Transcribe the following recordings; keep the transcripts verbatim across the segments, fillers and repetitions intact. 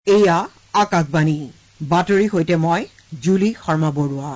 এয়া আকাশবাণী বাতৰি হৈতে মই জুলি শৰ্মা বৰুৱা।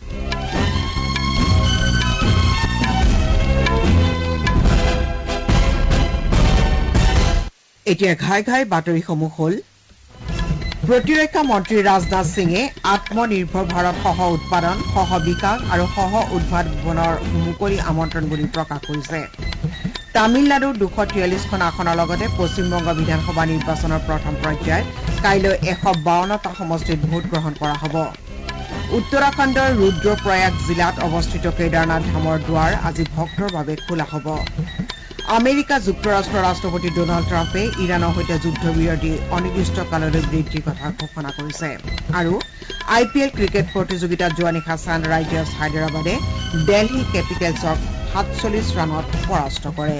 এতিয়া ঘাই ঘাই বাতৰিসমূহ হ'ল প্ৰতিৰক্ষা মন্ত্ৰী ৰাজনাথ সিঙে আত্মনিৰ্ভৰ ভাৰত সহ উৎপাদন সহ বিকাশ আৰু সহ উদ্ভাৱনৰ মুকলি আমন্ত্ৰণ বুলি প্ৰকাশ কৰিছে। তামিলনাডুৰ দুশ তিয়াল্লিছখন আসনৰ লগতে পশ্চিমবংগ বিধানসভা নিৰ্বাচনৰ প্ৰথম পৰ্যায়ত কাইলৈ এশ বাৱন্নটা সমষ্টিত ভোটগ্ৰহণ কৰা হ'ব। উত্তৰাখণ্ডৰ ৰুদ্ৰপ্ৰয়াগ জিলাত অৱস্থিত কেদাৰনাথ ধামৰ দুৱাৰ আজি ভক্তৰ বাবে খোলা হ'ব। আমেৰিকা যুক্তৰাষ্ট্ৰৰ ৰাষ্ট্ৰপতি ডনাল্ড ট্ৰাম্পে ইৰাণৰ সৈতে যুদ্ধবিৰতি অনিৰ্দিষ্টকাললৈ বৃদ্ধিৰ কথা ঘোষণা কৰিছে। আৰু আই পি এল ক্ৰিকেট প্ৰতিযোগিতাত যোৱা নিশা ছানৰাইজাৰ্ছ হায়দৰাবাদে দেলহি কেপিটেলছক সাতচল্লিছ ৰানত পৰাস্ত কৰে।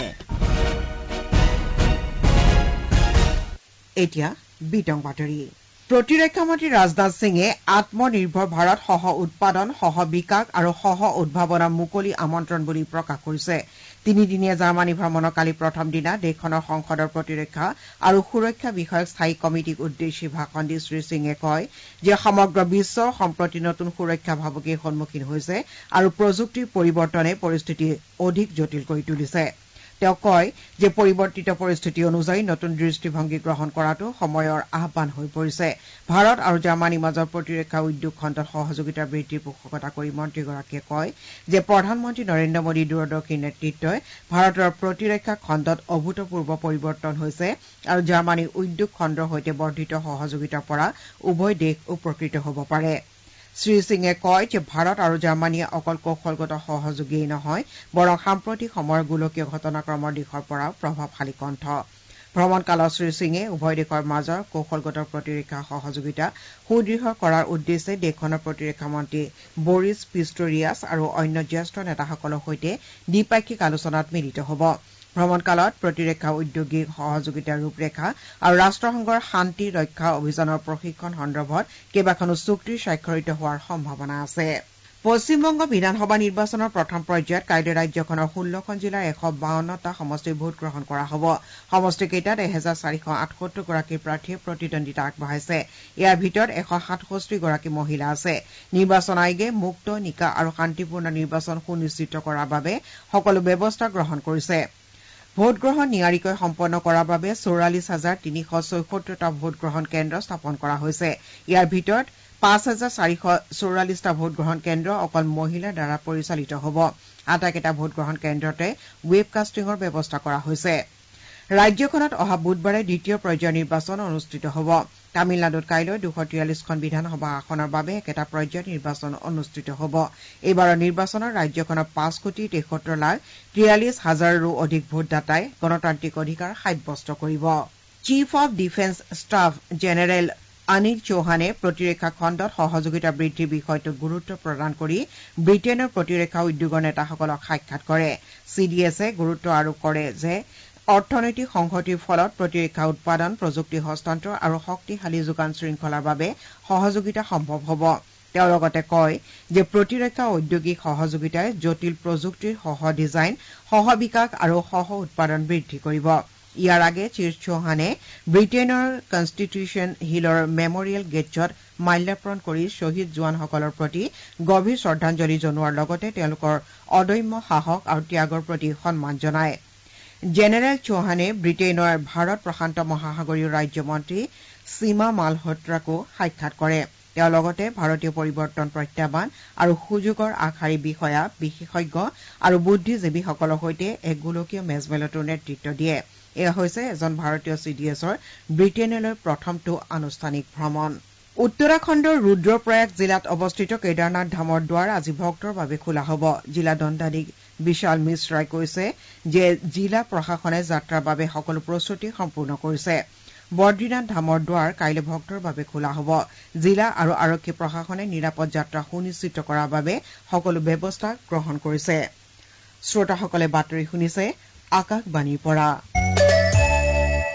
এতিয়া বিতং বাতৰি। প্ৰতিৰক্ষা মন্ত্ৰী ৰাজনাথ সিঙে আত্মনিৰ্ভৰ ভাৰত সহ উৎপাদন সহ বিকাশ আৰু সহ উদ্ভাৱনৰ মুকলি আমন্ত্ৰণ বুলি প্ৰকাশ কৰিছে। তিনিদিনীয়া জাৰ্মানী ভ্ৰমণৰ কালি প্ৰথম দিনা দেশখনৰ সংসদৰ প্ৰতিৰক্ষা আৰু সুৰক্ষা বিষয়ক স্থায়ী কমিটীক উদ্দেশ্যি ভাষণ দি শ্ৰীসিঙে কয় যে সমগ্ৰ বিশ্ব সম্প্ৰতি নতুন সুৰক্ষা ভাবুকিৰ সন্মুখীন হৈছে আৰু প্ৰযুক্তিৰ পৰিৱৰ্তনে পৰিস্থিতি অধিক জটিল কৰি তুলিছে। তেওঁ কয় যে পৰিৱৰ্তিত পৰিস্থিতি অনুযায়ী নতুন দৃষ্টিভংগী গ্ৰহণ কৰাটো সময়ৰ আহ্বান হৈ পৰিছে। ভাৰত আৰু জাৰ্মানীৰ মাজৰ প্ৰতিৰক্ষা উদ্যোগ খণ্ডত সহযোগিতা বৃদ্ধিৰ পোষকতা কৰি মন্ত্ৰীগৰাকীয়ে কয় যে প্ৰধানমন্ত্ৰী নৰেন্দ্ৰ মোদীৰ দূৰদৰ্শী নেতৃত্বই ভাৰতৰ প্ৰতিৰক্ষা খণ্ডত অভূতপূৰ্ব পৰিৱৰ্তন হৈছে আৰু জাৰ্মানীৰ উদ্যোগ খণ্ডৰ সৈতে বৰ্ধিত সহযোগিতাৰ পৰা উভয় দেশ উপকৃত হ'ব পাৰে। শ্ৰীসিঙে কয় যে ভাৰত আৰু জাৰ্মানীয়ে অকল কৌশলগত সহযোগীয়েই নহয় বৰং সাম্প্ৰতিক সময়ৰ গোলকীয় ঘটনাক্ৰমৰ দিশৰ পৰাও প্ৰভাৱশালী কণ্ঠ। ভ্ৰমণকালত শ্ৰীসিঙে উভয় দেশৰ মাজৰ কৌশলগত প্ৰতিৰক্ষা সহযোগিতা সুদৃঢ় কৰাৰ উদ্দেশ্যে দেশখনৰ প্ৰতিৰক্ষা মন্ত্ৰী বৰিছ পিষ্টৰিয়াছ আৰু অন্য জ্যেষ্ঠ নেতাসকলৰ সৈতে দ্বিপাক্ষিক আলোচনাত মিলিত হ'ব। ভ্ৰমণকালত প্ৰতিৰক্ষা ঔদ্যোগিক সহযোগিতাৰ ৰূপৰেখা আৰু ৰাষ্ট্ৰসংঘৰ শান্তি ৰক্ষা অভিযানৰ প্ৰশিক্ষণ সন্দৰ্ভত কেইবাখনো চুক্তি স্বাক্ষৰিত হোৱাৰ সম্ভাৱনা আছে। পশ্চিমবংগ বিধানসভা নিৰ্বাচনৰ প্ৰথম পৰ্যায়ত কাইলৈ ৰাজ্যখনৰ ষোল্লখন জিলাৰ এশ বাৱন্নটা সমষ্টিত ভোটগ্ৰহণ কৰা হ'ব। সমষ্টিকেইটাত এহেজাৰ চাৰিশ আঠসত্তৰ গৰাকী প্ৰাৰ্থীয়ে প্ৰতিদ্বন্দ্বিতা আগবঢ়াইছে। ইয়াৰ ভিতৰত এশ সাতষষ্ঠি গৰাকী মহিলা আছে। নিৰ্বাচন আয়োগে মুক্ত নিকা আৰু শান্তিপূৰ্ণ নিৰ্বাচন সুনিশ্চিত কৰাৰ বাবে সকলো ব্যৱস্থা গ্ৰহণ কৰিছে। ভোটগ্ৰহণ নিয়াৰিকৈ সম্পন্ন কৰাৰ বাবে চৌৰাল্লিছ হাজাৰ তিনিশ ছয়সত্তৰটা ভোটগ্ৰহণ কেন্দ্ৰ স্থাপন কৰা হৈছে। ইয়াৰ ভিতৰত পাঁচ হাজাৰ চাৰিশ চৌৰাল্লিছটা ভোটগ্ৰহণ কেন্দ্ৰ অকল মহিলাৰ দ্বাৰা পৰিচালিত হ'ব। আটাইকেইটা ভোটগ্ৰহণ কেন্দ্ৰতে ৱেবকাষ্টিঙৰ ব্যৱস্থা কৰা হৈছে। ৰাজ্যখনত অহা বুধবাৰে দ্বিতীয় পৰ্যায়ৰ নিৰ্বাচন অনুষ্ঠিত হ'ব। তামিলনাডুত কাইলৈ দুশ তিয়াল্লিছখন বিধানসভা আসনৰ বাবে একেটা পৰ্যায়ত নিৰ্বাচন অনুষ্ঠিত হ'ব। এইবাৰৰ নিৰ্বাচনত ৰাজ্যখনৰ পাঁচ কোটি তেসত্তৰ লাখ তিয়াল্লিছ হাজাৰৰো অধিক ভোটদাতাই গণতান্ত্ৰিক অধিকাৰ সাব্যস্ত কৰিব। Chief of defence staff general Anil চৌহানে প্ৰতিৰক্ষা খণ্ডত সহযোগিতা বৃদ্ধিৰ বিষয়টোক গুৰুত্ব প্ৰদান কৰি ব্ৰিটেইনৰ প্ৰতিৰক্ষা উদ্যোগৰ নেতাসকলক সাক্ষাৎ কৰে। চি ডি এছে গুৰুত্ব আৰোপ কৰে যে অৰ্থনৈতিক সংহতিৰ ফলত প্ৰতিৰক্ষা উৎপাদন প্ৰযুক্তি হস্তান্তৰ আৰু শক্তিশালী যোগান শৃংখলাৰ বাবে সহযোগিতা সম্ভৱ হ'ব। তেওঁ লগতে কয় যে প্ৰতিৰক্ষা ঔদ্যোগিক সহযোগিতাই জটিল প্ৰযুক্তিৰ সহ ডিজাইন সহ বিকাশ আৰু সহ উৎপাদন বৃদ্ধি কৰিব। ইয়াৰ আগে শ্ৰী চৌহানে ব্ৰিটেইনৰ কনষ্টিটিউশ্যন হিলৰ মেমৰিয়েল গেটছত মাল্যাৰ্পণ কৰি শ্বহীদ জোৱানসকলৰ প্ৰতি গভীৰ শ্ৰদ্ধাঞ্জলি জনোৱাৰ লগতে তেওঁলোকৰ অদম্য সাহস আৰু ত্যাগৰ প্ৰতি সন্মান জনায়। জেনেৰেল চৌহানে ব্ৰিটেইনৰ ভাৰত প্ৰশান্ত মহাসাগৰীয় ৰাজ্য মন্ত্ৰী সীমা মালহোত্ৰাকো সাক্ষাৎ কৰে। তেওঁ লগতে ভাৰতীয় পৰিৱৰ্তন প্ৰত্যাহ্বান আৰু সুযোগৰ আগশাৰী বিষয়া বিশেষজ্ঞ আৰু বুদ্ধিজীৱীসকলৰ সৈতে এক গোলকীয় মেজমেলতো নেতৃত্ব দিয়ে। এয়া হৈছে এজন ভাৰতীয় চি ডি এছৰ ব্ৰিটেইনলৈ প্ৰথমটো আনুষ্ঠানিক ভ্ৰমণ। উত্তৰাখণ্ডৰ ৰুদ্ৰপ্ৰয়াগ জিলাত অৱস্থিত কেদাৰনাথ ধামৰ দুৱাৰ আজি ভক্তৰ বাবে খোলা হ'ব। জিলা দণ্ডাধীশ বিশাল মিশ্ৰাই কৈছে যে জিলা প্ৰশাসনে যাত্ৰাৰ বাবে সকলো প্ৰস্তুতি সম্পূৰ্ণ কৰিছে। বদ্ৰীনাথ ধামৰ দুৱাৰ কাইলৈ ভক্তৰ বাবে খোলা হ'ব। জিলা আৰু আৰক্ষী প্ৰশাসনে নিৰাপদ যাত্ৰা সুনিশ্চিত কৰাৰ বাবে সকলো ব্যৱস্থা গ্ৰহণ কৰিছে। শ্ৰোতাসকলে বাতৰি শুনিছে আকাশবাণীৰ পৰা।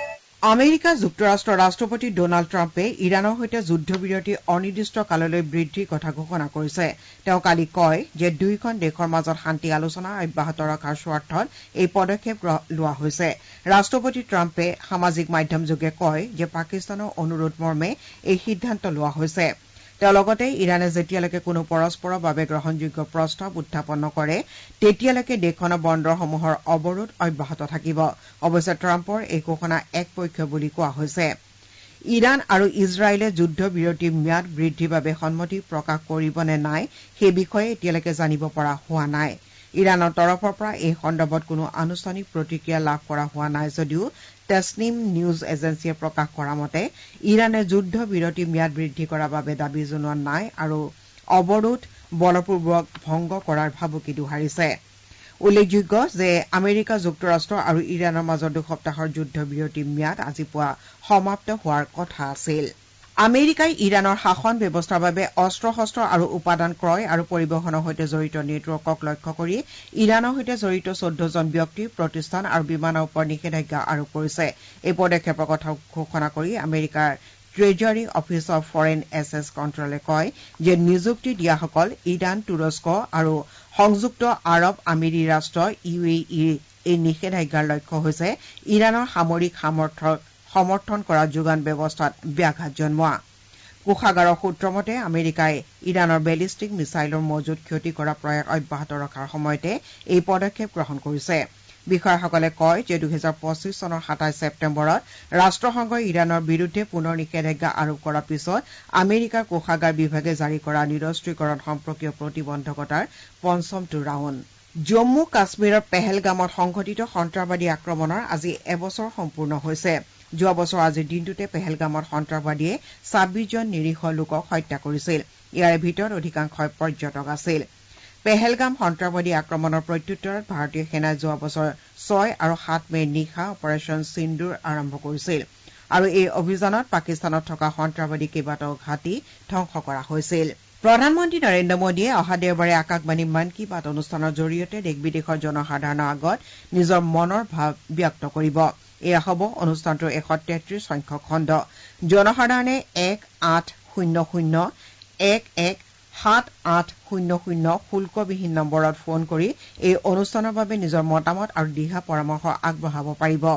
আমেৰিকা যুক্তৰাষ্ট্ৰৰ ৰাষ্ট্ৰপতি ডোনাল্ড ট্ৰাম্পে ইৰাণৰ সৈতে যুদ্ধবিৰতি অনিৰ্দিষ্ট কাললৈ বৃদ্ধিৰ কথা ঘোষণা কৰিছে। তেওঁ কালি কয় যে দুয়োখন দেশৰ মাজত শান্তি আলোচনা অব্যাহত ৰখাৰ স্বাৰ্থত এই পদক্ষেপ লোৱা হৈছে। ৰাষ্ট্ৰপতি ট্ৰাম্পে সামাজিক মাধ্যমযোগে কয় যে পাকিস্তানৰ অনুৰোধ মৰ্মে এই সিদ্ধান্ত লোৱা হৈছে। তেওঁ লগতে ইৰাণে যেতিয়ালৈকে কোনো পৰস্পৰৰ বাবে গ্ৰহণযোগ্য প্ৰস্তাৱ উত্থাপন নকৰে তেতিয়ালৈকে দেশখনৰ বন্দৰসমূহৰ অৱৰোধ অব্যাহত থাকিব। অৱশ্যে ট্ৰাম্পৰ এই ঘোষণা একপক্ষীয় বুলি কোৱা হৈছে। ইৰাণ আৰু ইজৰাইলে যুদ্ধবিৰতিৰ ম্যাদ বৃদ্ধিৰ বাবে সন্মতি প্ৰকাশ কৰিব নে নাই সেই বিষয়ে এতিয়ালৈকে জানিব পৰা হোৱা নাই। ইৰাণৰ তৰফৰ পৰা এই সন্দৰ্ভত কোনো আনুষ্ঠানিক প্ৰতিক্ৰিয়া লাভ কৰা হোৱা নাই যদিও তেছনিম নিউজ এজেন্সিয়ে প্ৰকাশ কৰা মতে ইৰাণে যুদ্ধবিৰতিৰ ম্যাদ বৃদ্ধি কৰাৰ বাবে দাবী জনোৱা নাই আৰু অৱৰোধ বলপূৰ্বক ভংগ কৰাৰ ভাবুকি দোহাৰিছে। উল্লেখযোগ্য যে আমেৰিকা যুক্তৰাষ্ট্ৰ আৰু ইৰাণৰ মাজৰ দুসপ্তাহৰ যুদ্ধবিৰতিৰ ম্যাদ আজি পুৱা সমাপ্ত হোৱাৰ কথা আছিল। আমেৰিকাই ইৰাণৰ শাসন ব্যৱস্থাৰ বাবে অস্ত্ৰ শস্ত্ৰ আৰু উপাদান ক্ৰয় আৰু পৰিবহণৰ সৈতে জড়িত নেটৱৰ্কক লক্ষ্য কৰি ইৰাণৰ সৈতে জড়িত চৈধ্যজন ব্যক্তি প্ৰতিষ্ঠান আৰু বিমানৰ ওপৰত নিষেধাজ্ঞা আৰোপ কৰিছে। এই পদক্ষেপৰ কথা ঘোষণা কৰি আমেৰিকাৰ ট্ৰেজাৰী অফিচ অৱ ফৰেইন এছেছ কণ্ট্ৰলে কয় যে নিযুক্তি দিয়াসকল ইৰাণ তুৰস্ক আৰু সংযুক্ত আৰৱ আমিৰি ৰাষ্ট্ৰ ইউ এ ইৰ এই নিষেধাজ্ঞাৰ লক্ষ্য হৈছে ইৰাণৰ সামৰিক সামৰ্থ্যক সমৰ্থন কৰা যোগান ব্যৱস্থাত ব্যাঘাত জন্মোৱা। কোষাগাৰৰ সূত্ৰ মতে আমেৰিকাই ইৰাণৰ বেলিষ্টিক মিছাইলৰ মজুত ক্ষতি কৰা প্ৰয়াস অব্যাহত ৰখাৰ সময়তে এই পদক্ষেপ গ্ৰহণ কৰিছে। বিষয়াসকলে কয় যে দুহেজাৰ পঁচিছ চনৰ সাতাইছ ছেপ্টেম্বৰত ৰাষ্ট্ৰসংঘই ইৰাণৰ বিৰুদ্ধে পুনৰ নিষেধাজ্ঞা আৰোপ কৰাৰ পিছত আমেৰিকাৰ কোষাগাৰ বিভাগে জাৰি কৰা নিৰস্ত্ৰীকৰণ সম্পৰ্কীয় প্ৰতিবন্ধকতাৰ পঞ্চমটো ৰাউণ্ড। জম্মু কাশ্মীৰৰ পেহেলগামত সংঘটিত সন্ত্ৰাসবাদী আক্ৰমণৰ আজি এবছৰ সম্পূৰ্ণ হৈছে। যোৱা বছৰ আজিৰ দিনটোতে পেহেলগামত সন্ত্ৰাসবাদীয়ে ছাব্বিছজন নিৰীহ লোকক হত্যা কৰিছিল। ইয়াৰে ভিতৰত অধিকাংশই পৰ্যটক আছিল। পেহেলগাম সন্ত্ৰাসবাদী আক্ৰমণৰ প্ৰত্যুত্তৰত ভাৰতীয় সেনাই যোৱা বছৰ ছয় আৰু সাত মেৰ নিশা অপাৰেচন সিন্দুৰ আৰম্ভ কৰিছিল আৰু এই অভিযানত পাকিস্তানত থকা সন্ত্ৰাসবাদী কেইবাটাও ঘাটি ধ্বংস কৰা হৈছিল। প্ৰধানমন্ত্ৰী নৰেন্দ্ৰ মোদীয়ে অহা দেওবাৰে আকাশবাণী মন কী বাত অনুষ্ঠানৰ জৰিয়তে দেশ বিদেশৰ জনসাধাৰণৰ আগত নিজৰ মনৰ ভাৱ ব্যক্ত কৰিব। এয়া হ'ব অনুষ্ঠানটোৰ এশ তেত্ৰিশ সংখ্যক খণ্ড। জনসাধাৰণে এক আঠ শূন্য শূন্য এক এক সাত আঠ শূন্য শূন্য শুল্কবিহীন নম্বৰত ফোন কৰি এই অনুষ্ঠানৰ বাবে নিজৰ মতামত আৰু দিহা পৰামৰ্শ আগবঢ়াব পাৰিব।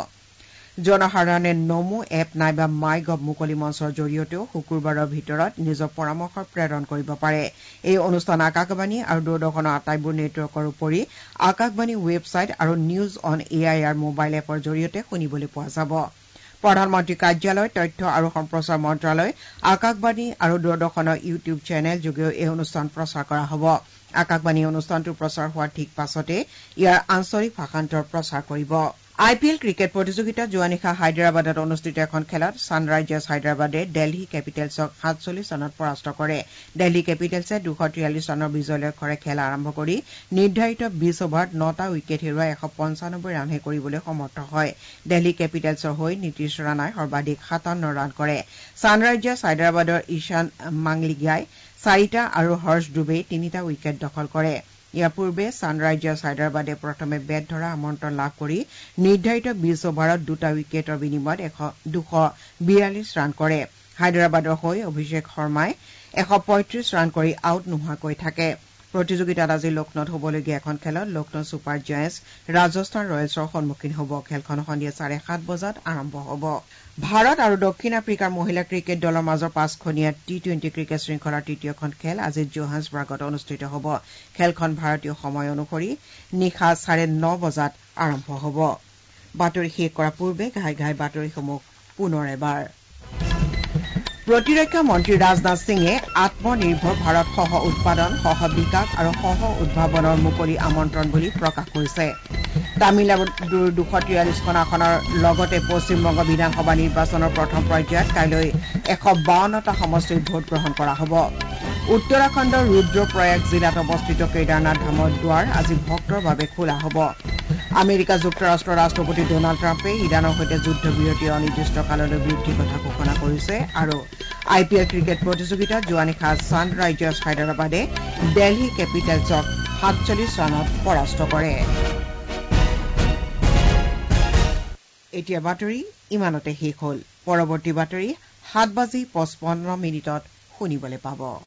জনসাধাৰণে নমো এপ নাইবা মাই গভ মুকলি মঞ্চৰ জৰিয়তেও শুকুৰবাৰৰ ভিতৰত নিজৰ পৰামৰ্শ প্ৰেৰণ কৰিব পাৰে। এই অনুষ্ঠান আকাশবাণী আৰু দূৰদৰ্শনৰ আটাইবোৰ নেটৱৰ্কৰ উপৰি আকাশবাণী ৱেবছাইট আৰু news on A I R mobile এপৰ জৰিয়তে শুনিবলৈ পোৱা যাব। প্ৰধানমন্ত্ৰী কাৰ্যালয়, তথ্য আৰু সম্প্ৰচাৰ মন্ত্ৰালয়, আকাশবাণী আৰু দূৰদৰ্শনৰ ইউটিউব চেনেল যোগেও এই অনুষ্ঠান প্ৰচাৰ কৰা হ'ব। আকাশবাণী অনুষ্ঠানটো প্ৰচাৰ হোৱাৰ ঠিক পাছতে ইয়াৰ আঞ্চলিক ভাষান্তৰ প্ৰচাৰ কৰিব। আই পি এল ক্ৰিকেট প্ৰতিযোগিতাত যোৱা নিশা হায়দৰাবাদত অনুষ্ঠিত এখন খেলত ছানৰাইজাৰ্ছ হায়দৰাবাদে দেলহি কেপিটেলছক সাতচল্লিছ ৰানত পৰাস্ত কৰে। দেলহি কেপিটেলছে দুশ তিয়াল্লিছ ৰানৰ বিজয় লক্ষ্যৰে খেল আৰম্ভ কৰি নিৰ্ধাৰিত বিছ অভাৰত নটা উইকেট হেৰুৱাই এশ পঞ্চানব্বৈ ৰানহে কৰিবলৈ সমৰ্থ হয়। দেলহি কেপিটেলছৰ হৈ নীতিশ ৰাণাই সৰ্বাধিক সাতাৱন্ন ৰান কৰে। ছানৰাইজাৰ্ছ হায়দৰাবাদৰ ঈশান মাংলিগাই চাৰিটা আৰু হৰ্ষ ডুবেই তিনিটা উইকেট দখল কৰে। ইয়াৰ পূৰ্বে ছানৰাইজাৰ্ছ হায়দৰাবাদে প্ৰথমে বেট ধৰা আমন্ত্ৰণ লাভ কৰি নিৰ্ধাৰিত বিছ অভাৰত দুটা উইকেটৰ বিনিময়ত দুশ বিয়াল্লিছ ৰান কৰে। হায়দৰাবাদৰ হৈ অভিষেক শৰ্মাই এশ পঁয়ত্ৰিছ ৰান কৰি আউট নোহোৱাকৈ থাকে। প্ৰতিযোগিতাত আজি লক্ষ্ণৌত হ'বলগীয়া এখন খেলত লক্ষ্ণৌ ছুপাৰ জায়েণ্টছ ৰাজস্থান ৰয়েলছৰ সন্মুখীন হ'ব। খেলখন সন্ধিয়া চাৰে সাত বজাত আৰম্ভ হ'ব। ভাৰত আৰু দক্ষিণ আফ্ৰিকাৰ মহিলা ক্ৰিকেট দলৰ মাজৰ পাঁচখনীয়া টি টুৱেণ্টি ক্ৰিকেট শৃংখলাৰ তৃতীয়খন খেল আজি জোহান্সবাৰ্গত অনুষ্ঠিত হ'ব। খেলখন ভাৰতীয় সময় অনুসৰি নিশা চাৰে ন বজাত আৰম্ভ হ'ব। বাতৰি শেষ কৰাৰ পূৰ্বে ঘাই ঘাই বাতৰিসমূহ পুনৰ এবাৰ। প্ৰতিৰক্ষা মন্ত্ৰী ৰাজনাথ সিঙে আত্মনিৰ্ভৰ ভাৰত সহ উৎপাদন, সহ বিকাশ আৰু সহ উদ্ভাৱনৰ মুকলি আমন্ত্ৰণ বুলি প্ৰকাশ কৰিছে। তামিলনাডুৰ দুশ তিয়াল্লিছখন আসনৰ লগতে পশ্চিমবংগ বিধানসভা নিৰ্বাচনৰ প্ৰথম পৰ্যায়ত কাইলৈ এশ বাৱন্নটা সমষ্টিত ভোটগ্ৰহণ কৰা হ'ব। উত্তৰাখণ্ডৰ ৰুদ্ৰপ্ৰয়াগ জিলাত অৱস্থিত কেদাৰনাথ ধামৰ দুৱাৰ আজি ভক্তৰ বাবে খোলা হ'ব। আমেৰিকা যুক্তৰাষ্ট্ৰৰ ৰাষ্ট্ৰপতি ডোনাল্ড ট্ৰাম্পে ইৰাণৰ সৈতে যুদ্ধবিৰতিৰ অনিৰ্দিষ্ট কাললৈ বৃদ্ধিৰ কথা ঘোষণা কৰিছে আৰু আই পি এল ক্ৰিকেট প্ৰতিযোগিতাত যোৱা নিশা ছানৰাইজাৰ্ছ হায়দৰাবাদে দেলহি কেপিটেলছক সাতচল্লিছ ৰানত পৰাস্ত কৰে। এতিয়া বাতৰি ইমানতে শেষ হ'ল। পৰৱৰ্তী বাতৰি সাত বাজি পঁচপন্ন মিনিটত শুনিবলৈ পাব।